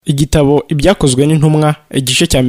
Igitabo Ibyakozwe n'Intumwa, igice cya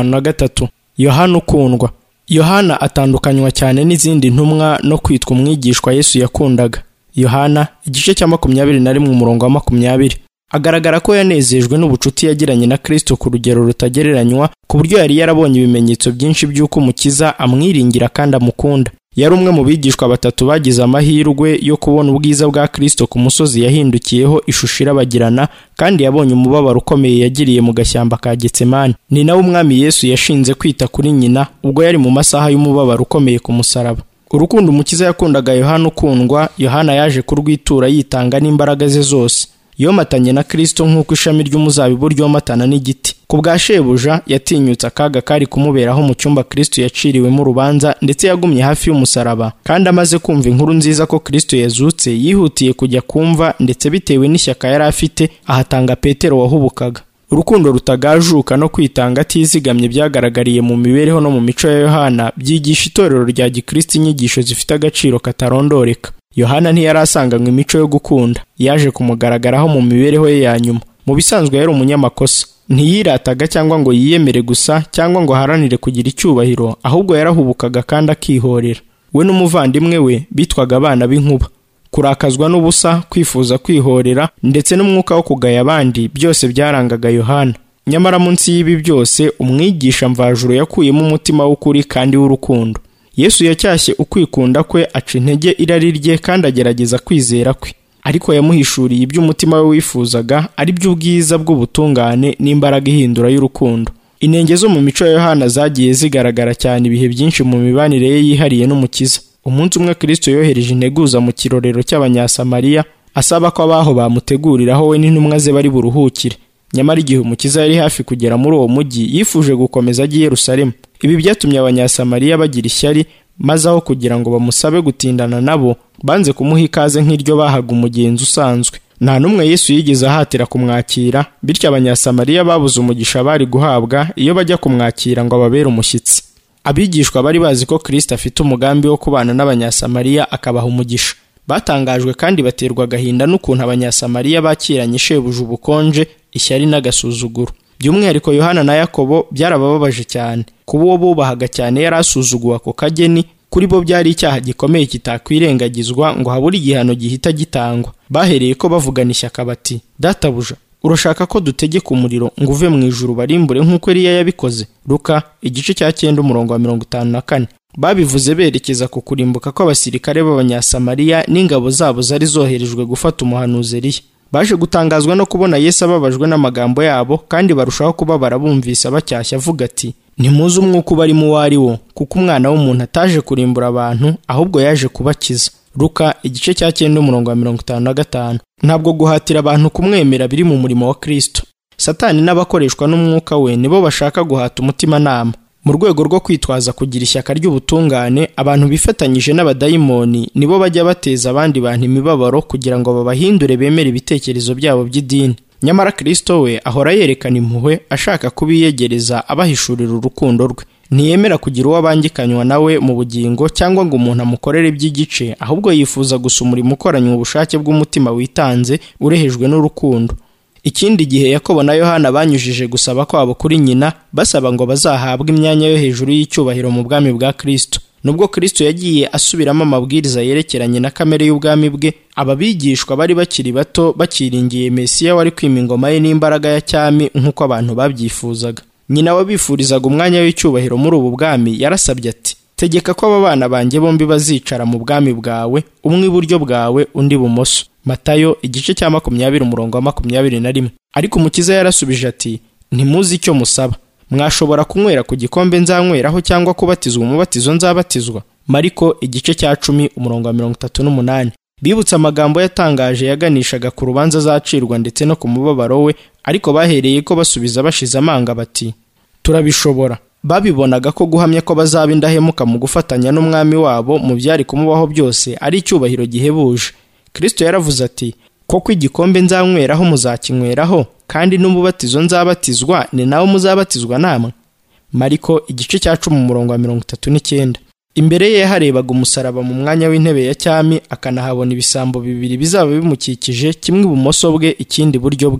53. Yohana ukundwa. Yohana atandukanywa cyane n'izindi ntumwa no kwitwa umwigishwa Yesu yakundaga. Yohana igice cya 21 umurongo wa 20. Agaragara ko yanezejwe n'ubucuti yagiranye na Kristo ku rugero rutagereranywa, ku buryo yari yarabonye ibimenyetso byinshi by'uko Umukiza amwiringira kandi amukunda. Yari umwe mu bigishwa batatu bagize amahirwe yo kubona ubwiza bwa Kristo ku musozi yahindukiyeho ishusho irabagirana, kandi yabonye umubabaro ukomeye yagiriye mu gashyamba ka Getsemani. Ni nawe umwami Yesu yashinze kwita kuri nyina ubwo yari mu masaha y'umubabaro ukomeye ku musaraba. Urukundo Umukiza yakundaga Yohana ukundwa, Yohana yaje kurwitura yitanga n'imbaraga ze zose. Yomatanye na Kristo nk'uko ishami ry'umuzabibu ryomatana n'igiti. Ku bwa shebuja yatinyutse akaga kari kumuberaho mu cyumba Kristo yaciriwemo urubanza, ndetse yagumye hafi y'umusaraba, kandi amaze kumva inkuru nziza ko Kristo yazutse yihutiye kujya kumva, ndetse bitewe n'ishyaka yari afite ahatanga Petero wahubukaga. Urukundo rutagajuka no kwitanga atizigamye byagaragariye mu mibereho no mu mico ya Yohana, byigisha itorero rya Gikristo inyigisho zifite agaciro katarondoreka. Yohana ntiyari asanganywe imico yo gukunda, yaje kumugaragaraho mu mibereho ye ya nyuma. Mu bisanzwe yari umunyamakosa, ntiyirataga cyangwa ngo yiyemere gusa cyangwa ngo aharanire kugira icyubahiro, ahubwo yarahubukaga kandi akihorera. We n'umuvandimwe we bitwaga abana b'inkuba. Kurakazwa n'ubusa, kwifuza kwihorera, ndetse n'umwuka wo kugaya abandi, byose byarangaga Yohana. Nyamara munsi y'ibi byose umwigisha mvajuru yakuyemo umutima w'ukuri kandi w'urukundo. Yesu yacyashye ukwikunda kwe, aca intege irari rye kandi agerageza kwizera kwe. Ariko yamuhishuriye iby'umutima we wifuzaga, ari by'ubwiza bw'ubutungane n'imbaraga ihindura y'urukundo. Inenge zo mu mico ya Yohana zagiye zigaragara cyane ibihe byinshi mu mibanire ye yihariye n'Umukiza. Umunsi umwe Kristo yohereje integuza mu kirorero cy'Abanyasamariya, asaba ko abaho bamuteguriraho we n'intumwa ze bari buruhukire. Nyamara igihe Umukiza yari hafi kugera muri uwo mujyi, yifuje gukomeza ajya i Yerusalemu. Ibi byatumye Abanyasamariya bagira ishyari, maze aho kugira ngo bamusabe gutindana nabo, banze kumuha ikaze nk'iryo bahaga umugenzi usanzwe. Nta n'umwe Yesu yigeze ahatira kumwakira, bityo Abanyasamariya babuze umugisha bari guhabwa iyo bajya kumwakira ngo ababere umushyitsi. Abigishwa bari bazi ko Kristo afite umugambi wo kubana n'Abanyasamariya akabaha umugisha. Batangajwe kandi baterwa agahinda n'ukuntu Abanyasamariya bakiranye shebuja ubukonje, ishyari n'agasuzuguro. By'umwihariko Yohana na Yakobo byarabababaje cyane. Kuba uwo bubahaga cyane yari asuzuguwe ako kageni, kuri bo byari icyaha gikomeye kitakwirengagizwa ngo habure igihano gihita gitangwa. Bahereye ko bavugana ishyaka bati, "Databuja, urashaka ko dutegeka umuriro ngo uve mu ijuru barimbure nk'uko Eliya yabikoze?" Luka igice cya 9 umurongo wa 54. Babivuze berekeza ku kurimbuka kw'abasirikare b'Abanyasamariya n'ingabo zabo zari zoherejwe gufata umuhanuzi Eliya. Baje gutangazwa no kubona Yesu ababajwe n'amagambo yabo, kandi barushaho kuba barabumvise bacyashya avuga ati, "Ntimuzi umwuka ubarimo uwo ari wo, kuko Umwana w'umuntu ataje kurimbura abantu, ahubwo yaje kubakiza." Luka igice cya 9 umurongo wa 55. Ntabwo guhatira abantu kumwemera biri mu murimo wa Kristo. Satani n'abakoreshwa n'umwuka we nibo bashaka guhata umutimanama. Mu rwego rwo kwitwaza kugira ishyaka ry'ubutungane, abantu bifatanyije n'abadayimoni nibo bajya bateza abandi bantu imibabaro kugira ngo babahindure bemere ibitekerezo byabo by'idini. Nyamara Kristo we ahora yerekana impuhwe, ashaka kubiyegereza abahishurira urukundo rwe. Ntiyemera kugira uwo abangikanywa nawe mu bugingo cyangwa ngo umuntu amukorere by'igice, ahubwo yifuza gusa umurimo ukoranywe ubushake bw'umutima witanze urehejwe n'urukundo. Ikindi gihe Yakobo na Yohana banyujije gusaba kwabo kuri nyina, basaba ngo bazahabwe imyanya yo hejuru y'icyubahiro mu bwami bwa Kristo. Nubwo Kristo yagiye asubiramo amabwiriza yerekeranye na kamere y'ubwami bwe, aba bigishwa bari bakiri bato bakiringiye Mesiya wari kwima ingoma ye n'imbaraga ya cyami nk'uko abantu babyifuzaga. Nyina wabifurizaga umwanya w'icyubahiro muri ubu bwami yarasabye ati, "Tegeka ko aba bana banjye bombi bazicara mu bwami bwawe, umwe iburyo bwawe undi ibumoso." Matayo igice cya 20 umurongo wa 21. Ariko Umukiza yarasubije ati, "Ntimuzi icyo musaba. Mwashobora kunywera ku gikombe nzanyweraho cyangwa kubatizwa umubatizo nzabatizwa?" Mariko igice cya 10 umurongo wa 38. Bibutse amagambo yatangaje yaganishaga ku rubanza azacirwa ndetse no ku mubabaro we, ariko bahereye ko basubiza bashize amanga bati, "Turabishobora." Babibonaga ko guhamya ko bazaba indahemuka mu gufatanya n'umwami wabo mu byari kumubaho byose ari icyubahiro gihebuje. Kristo yaravuze ati, "Koko igikombe nzanyweraho muzakinyweraho, kandi n'umubatizo nzabatizwa ni nawo muzabatizwa namwe." Mariko igice cya 10 umurongo wa 39. Imbere ye harebaga umusaraba mu mwanya w'intebe ya cyami, akanahabona ibisambo bibiri bizaba bimukikije, kimwe ibumoso bwe ikindi iburyo bwe.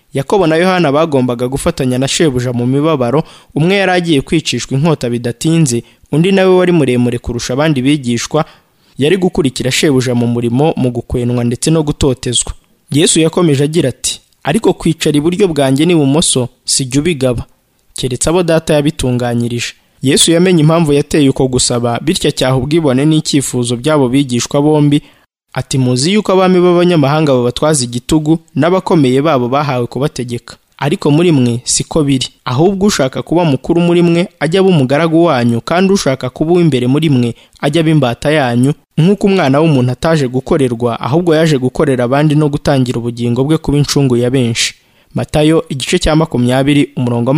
Yakobo na Yohana bagombaga gufatanya na shebuja mu mibabaro. Umwe yari agiye kwicishwa inkota bidatinze, undi nawe wari muremure kurusha abandi bigishwa yari gukurikira shebuja mu murimo, mu gukwenwa ndetse no gutotezwa. Yesu yakomeje agira ati, ariko kwicara iburyo bwanjye n'ibumoso sijya ubigaba, keretse abo data yabitunganyirije. Yesu yamenye impamvu yateye uko gusaba, bityo acyaha ubwibone n'icyifuzo by'abo bigishwa bombi. Ati, muzi yuko abami b'abanyamahanga babatwaza igitugu, n'abakomeye babo bahawe kubategeka. Ariko muri mwe siko biri, ahubwo ushaka kuba mukuru muri mwe ajya aba umugaragu wanyu, kandi ushaka kuba uw'imbere muri mwe ajya aba imbata yanyu. Nk'uko umwana w'umuntu ataje gukorerwa, ahubwo yaje gukorera abandi no gutangira ubugingo bwe kuba incungu ya benshi. Matayo igice cya 20 umurongo wa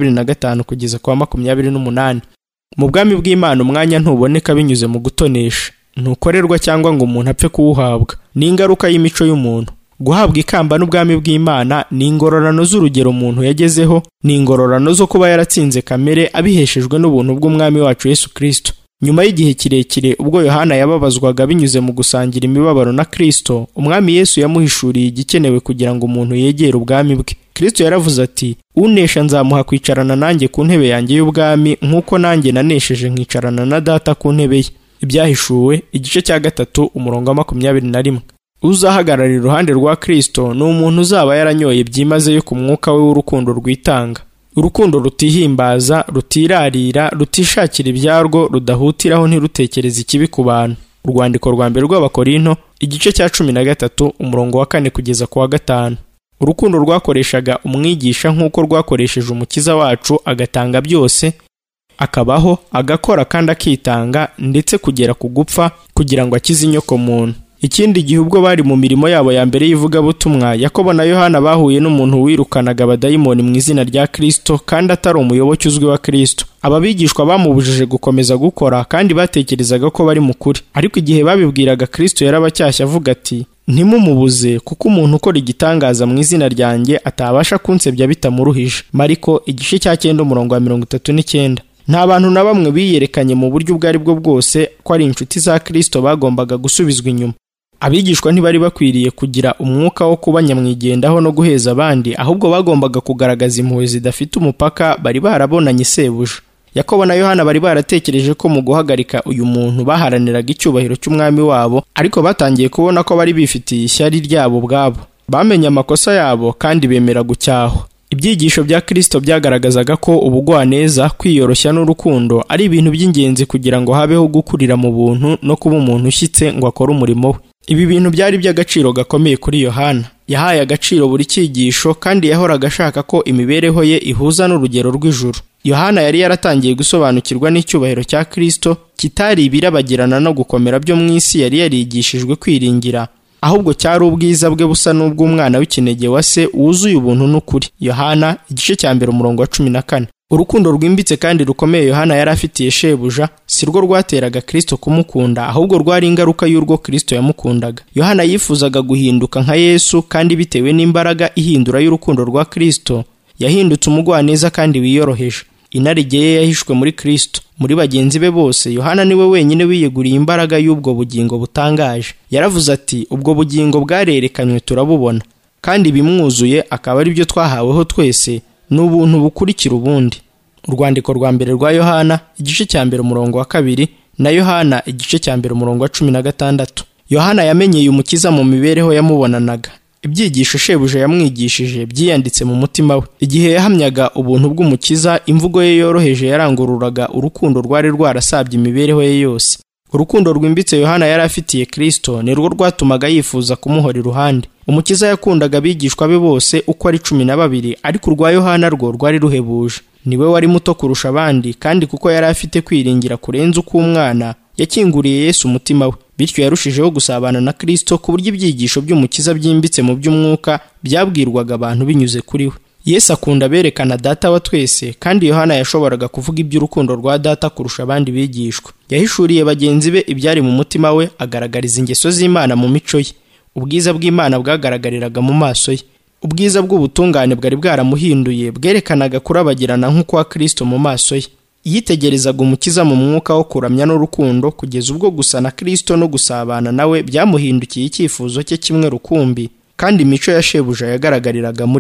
25 kugeza kwa 28. Mu bwami bw'Imana umwanya ntuboneka binyuze mu gutonesha, ntukorerwa cyangwa ngo umuntu apfe kuwuhabwa. Ni ingaruka y'imico y'umuntu. Guhabwa ikamba n'ubwami bw'Imana ni ingororano z'urugero umuntu yagezeho, ni ingororano zo kuba yaratsinze kamere abiheshejwe n'ubuntu bw'umwami wacu Yesu Kristo. Nyuma y'igihe kirekire, ubwo Yohana yababazwaga binyuze mu gusangira imibabaro na Kristo, umwami Yesu yamuhishuriye igikenewe kugira ngo umuntu yegere ubwami bwe. Kristo yaravuze ati, unesha nzamuha kwicarana nanjye ku ntebe yanjye y'ubwami, nk'uko nanjye nanesheje nkicarana na data ku ntebe ye. Ibyahishuwe igice cya 3 umurongo wa 21. Uzahagarara iruhande rwa Kristo ni umuntu uzaba yaranyoye byimazeyo ku mwuka we w'urukundo rwitanga, urukundo rutihimbaza, rutirarira, rutishakira ibyarwo, rudahutiraho ntirutekereze ikibi ku bantu. Urwandiko rwa mbere rw'Abakorinto igice cya 13 umurongo wa 4 kugeza ku wa 5. Urukundo rwakoreshaga umwigisha nk'uko rwakoresheje umukiza wacu, agatanga byose, akabaho, agakora kandi akitanga, ndetse kugera ku gupfa kugira ngo akize inyoko muntu. Ikindi gihe ubwo bari mu mirimo yabo ya mbere y'ivugabutumwa, Yakobo na Yohana bahuye n'umuntu wirukanaga abadayimoni mu izina rya Kristo kandi atari umuyoboke uzwi wa Kristo. Aba bigishwa bamubujije gukomeza gukora kandi batekerezaga ko bari mukuri. Ariko igihe babibwiraga Kristo yarabacyashya avuga ati, ntimumubuze, kuko umuntu ukora igitangaza mu izina ryanjye atabasha kunsebya bitamuruhije. Mariko igice cya 9 umurongo wa 39. Nta bantu na bamwe biyerekanye mu buryo ubwo ari bwo bwose ko ari inshuti za Kristo bagombaga gusubizwa inyuma. Abigishwa ntibari bakwiriye kugira umwuka wo kuba nyamwigendaho no guheza abandi, ahubwo bagombaga kugaragaza impuhwe zidafite umupaka. Bari barabonanye sebuja. Yakobo na Yohana bari baratekereje ko mu guhagarika uyu muntu baharaniraga icyubahiro cy'umwami wabo, ariko batangiye kubona ko bari bifitiye ishyari ryabo ubwabo. Bamenye amakosa yabo kandi bemera gucyahwa. Ibyigisho bya Kristo byagaragazaga ko ubugwaneza, kwiyoroshya n'urukundo ari ibintu by'ingenzi kugira ngo habeho gukurira mu buntu no kuba umuntu ushyitse ngo akore umurimo we. Ibi bintu byari by'agaciro gakomeye kuri Yohana. Yahaye agaciro buri cyigisho kandi yahoraga ashaka ko imibereho ye ihuza n'urugero rw'ijuru. Yohana yari yaratangiye gusobanukirwa n'icyubahiro cya Kristo kitari ibirabagirana no gukomera byo mu isi yari yarigishijwe kwiringira, ahubwo cyari ubwiza bwe busa n'ubw'umwana w'ikinege wa se wuzuye ubuntu n'ukuri. Yohana igice cya 1 umurongo wa 14. Urukundo rwimbitse kandi rukomeye Yohana yari afitiye shebuja si rwo rwateraga Kristo kumukunda, ahubwo rwari ingaruka y'urwo Kristo yamukundaga. Yohana yifuzaga guhinduka nka Yesu, kandi bitewe n'imbaraga ihindura y'urukundo rwa Kristo yahindutse umugwaneza kandi wiyoroheje. Inarijye ye yahishwe muri Kristo. Muri bagenzi be bose, Yohana niwe wenyine wiyeguriye imbaraga y'ubwo bugingo butangaje. Yaravuze ati, ubwo bugingo bwarerekanywe turabubona, kandi bimwuzuye akaba ari byo twahaweho twese, n'ubuntu bukurikira ubundi. Urwandiko rwa mbere rwa Yohana igice cya 1 umurongo wa 2 na Yohana igice cya 1 umurongo wa 16. Yohana yamenyeye umukiza mu mibereho yamubonanaga. Ibyigisho shebuja yamwigishije byiyanditse mu mutima we. Igihe yahamyaga ubuntu bw'umukiza, imvugo ye yoroheje yarangururaga urukundo rwari rwarasabye imibereho ye yose. Urukundo rwimbitse Yohana yari afitiye Kristo ni rwo rwatumaga yifuza kumuhora iruhande. Umukiza yakundaga abigishwa be bose uko ari 12, ariko urwa Yohana rwo rwari ruhebuje. Niwe wari muto kurusha abandi, kandi kuko yari afite kwiringira kurenza uko umwana, yakinguriye Yesu umutima we. Bityo yarushijeho gusabana na Kristo ku buryo ibyigisho by'umukiza byimbitse mu by'umwuka byabwirwaga abantu binyuze kuri we. Yesu akunda berekana data wa twese, kandi Yohana yashoboraga kuvuga iby'urukundo rwa data kurusha abandi bigishwa. Yahishuriye bagenzi be ibyari mu mutima we, agaragariza ingeso z'Imana mu mico ye. Ubwiza bw'Imana bwagaragariraga mu maso ye. Ubwiza bw'ubutungane bwari bwaramuhinduye bwerekanaga kurabagirana nk'uko wa Kristo mu maso ye. Yitegerezaga umukiza mu mwuka wo kuramya n'urukundo, kugeza ubwo gusa na Kristo no gusabana nawe byamuhindukiye icyifuzo cye kimwe rukumbi, kandi imico ya shebuja yagaragariraga muri we.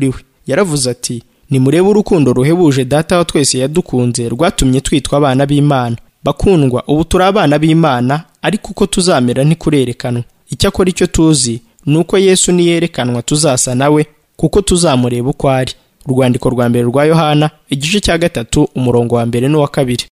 yaravuze ati, nimurebe urukundo ruhebuje Data wa twese yadukunze rwatumye twitwa abana b'Imana. Bakundwa, ubu turi abana b'Imana, ariko uko tuzamera ntikurerekanwa. Icyakora icyo tuzi ni uko Yesu niyerekanwa tuzasa nawe, kuko tuzamureba uko ari. Urwandiko rwa mbere rwa Yohana, igice cya 3, umurongo wa 1 n'uwa 2.